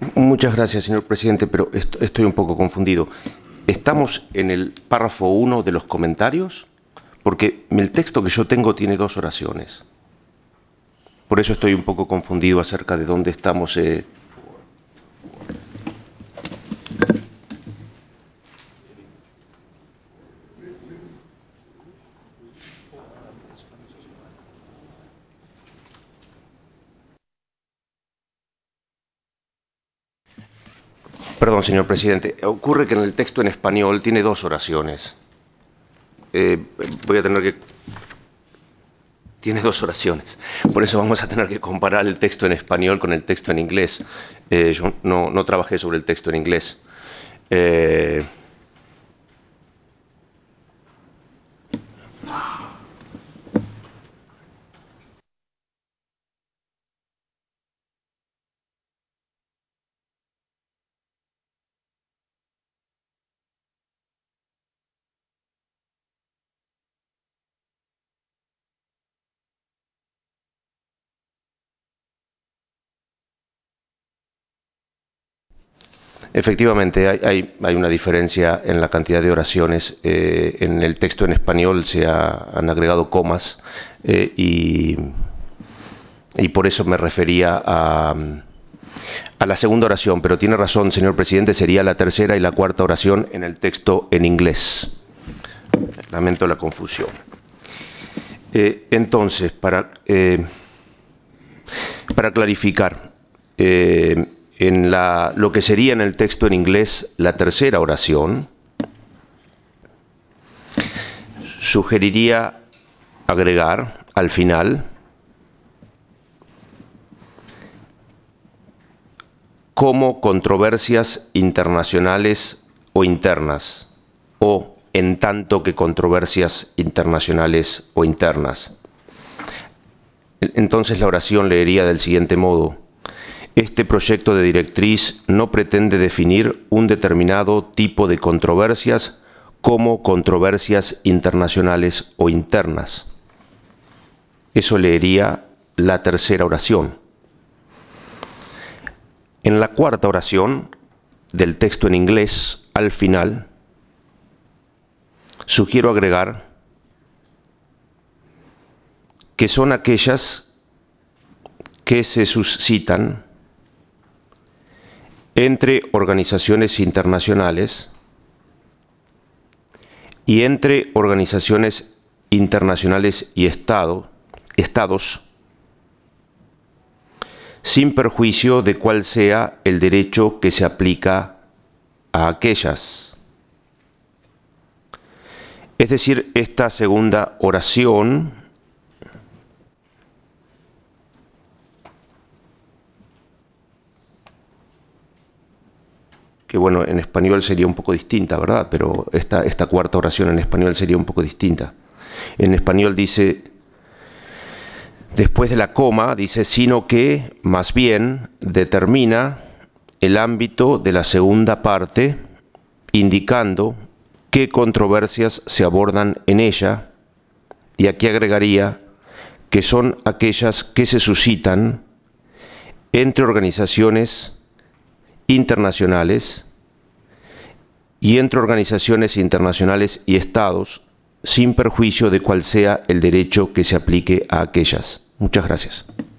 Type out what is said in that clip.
Muchas gracias, señor presidente, pero estoy un poco confundido. ¿Estamos en el párrafo 1 de los comentarios? Porque el texto que yo tengo tiene dos oraciones. Por eso estoy un poco confundido acerca de dónde estamos. Perdón, señor presidente. Ocurre que en el texto en español tiene dos oraciones. Voy a tener que... Tiene dos oraciones. Por eso vamos a tener que comparar el texto en español con el texto en inglés. Yo no trabajé sobre el texto en inglés. Efectivamente, hay una diferencia en la cantidad de oraciones. En el texto en español han agregado comas y por eso me refería a la segunda oración. Pero tiene razón, señor presidente, sería la tercera y la cuarta oración en el texto en inglés. Lamento la confusión. Entonces, para clarificar, en lo que sería en el texto en inglés la tercera oración, sugeriría agregar al final como controversias internacionales o internas, o en tanto que controversias internacionales o internas. Entonces la oración leería del siguiente modo: este proyecto de directriz no pretende definir un determinado tipo de controversias como controversias internacionales o internas. Eso leería la tercera oración. En la cuarta oración del texto en inglés, al final, sugiero agregar que son aquellas que se suscitan entre organizaciones internacionales y entre organizaciones internacionales y estados, sin perjuicio de cuál sea el derecho que se aplica a aquellas. Es decir, esta segunda oración que bueno, en español sería un poco distinta, ¿verdad? Pero esta cuarta oración en español sería un poco distinta. En español dice, después de la coma, dice, sino que, más bien, determina el ámbito de la segunda parte, indicando qué controversias se abordan en ella, y aquí agregaría que son aquellas que se suscitan entre organizaciones internacionales y entre organizaciones internacionales y estados, sin perjuicio de cuál sea el derecho que se aplique a aquellas. Muchas gracias.